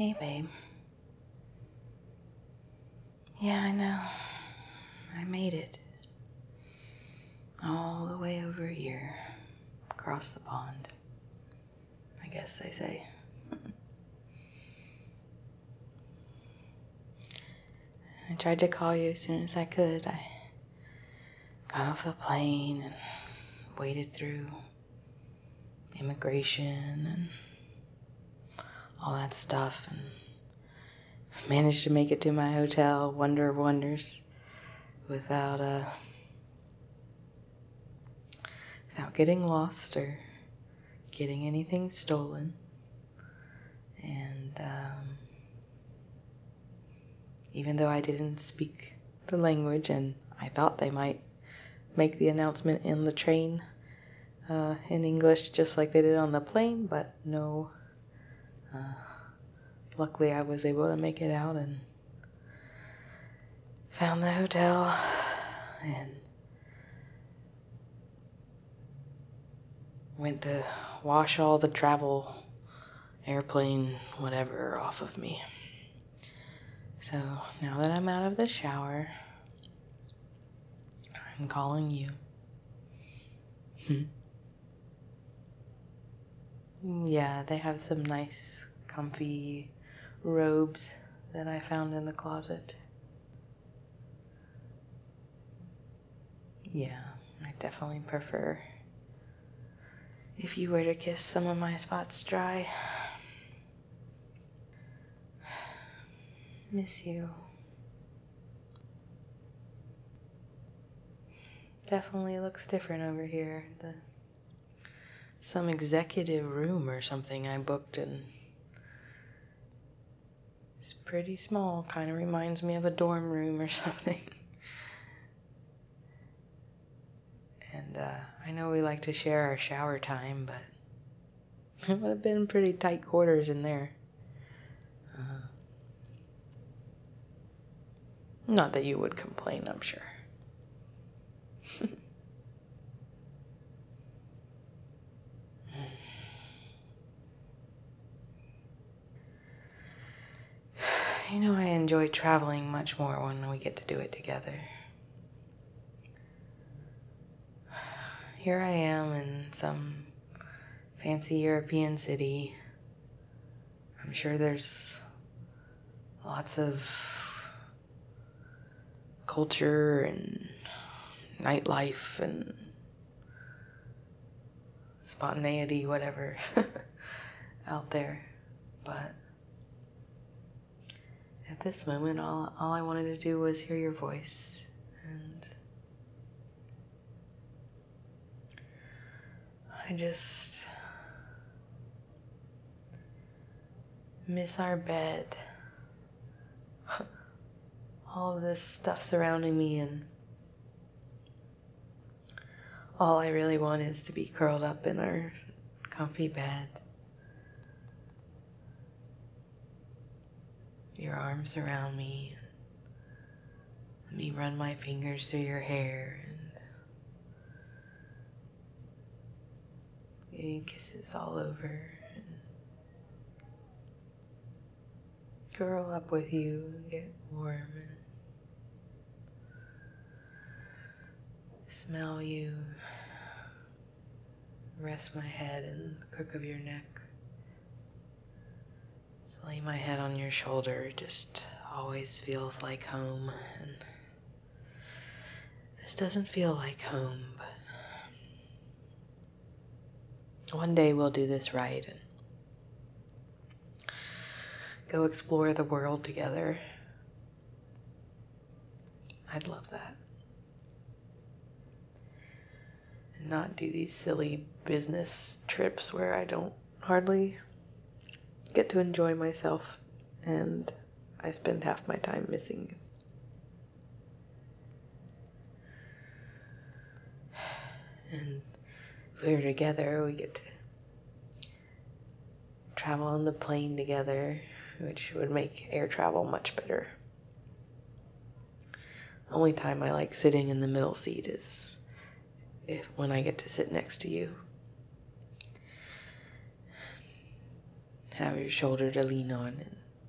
Hey, babe. Yeah, I know. I made it. All the way over here. Across the pond. I guess they say. I tried to call you as soon as I could. I got off the plane and waded through immigration and all that stuff and managed to make it to my hotel, wonder of wonders, without getting lost or getting anything stolen. And even though I didn't speak the language, and I thought they might make the announcement in the train in English just like they did on the plane, but no. Luckily I was able to make it out and found the hotel and went to wash all the travel, airplane, whatever off of me. So now that I'm out of the shower, I'm calling you. Yeah, they have some nice, comfy robes that I found in the closet. Yeah, I definitely prefer if you were to kiss some of my spots dry. Miss you. Definitely looks different over here. Some executive room or something I booked, and it's pretty small. Kind of reminds me of a dorm room or something. And I know we like to share our shower time, but it would have been pretty tight quarters in there. Not that you would complain, I'm sure. You know, I enjoy traveling much more when we get to do it together. Here I am in some fancy European city. I'm sure there's lots of culture and nightlife and spontaneity, whatever, out there. But at this moment, all I wanted to do was hear your voice. And I just miss our bed. All of this stuff surrounding me, and all I really want is to be curled up in our comfy bed. Your arms around me, and me run my fingers through your hair, and getting kisses all over, and curl up with you and get warm, and smell you, rest my head in the crook of your neck. Just lay my head on your shoulder. It just always feels like home, and this doesn't feel like home, but one day we'll do this right and go explore the world together. I'd love that. And not do these silly business trips where I don't hardly get to enjoy myself, and I spend half my time missing you. And if we were together, we get to travel on the plane together, which would make air travel much better. The only time I like sitting in the middle seat is when I get to sit next to you. Have your shoulder to lean on and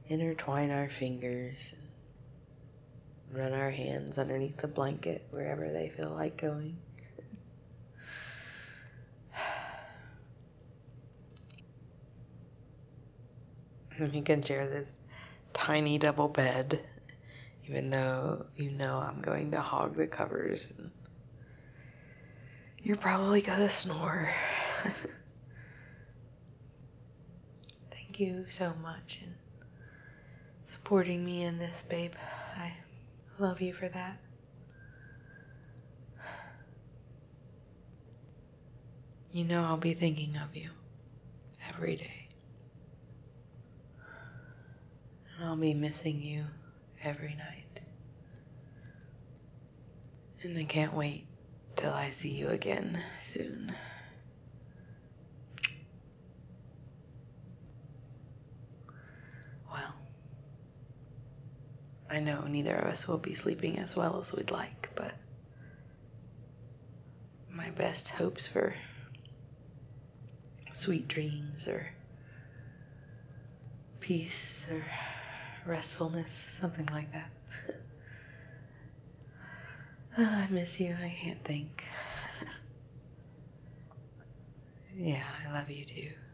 intertwine our fingers and run our hands underneath the blanket wherever they feel like going. And we can share this tiny double bed, even though you know I'm going to hog the covers. And you're probably gonna snore. Thank you so much in supporting me in this, babe. I love you for that. You know I'll be thinking of you every day. And I'll be missing you every night. And I can't wait till I see you again soon. Well, I know neither of us will be sleeping as well as we'd like, but my best hopes for sweet dreams or peace or restfulness, something like that. I miss you, I can't think. Yeah, I love you too.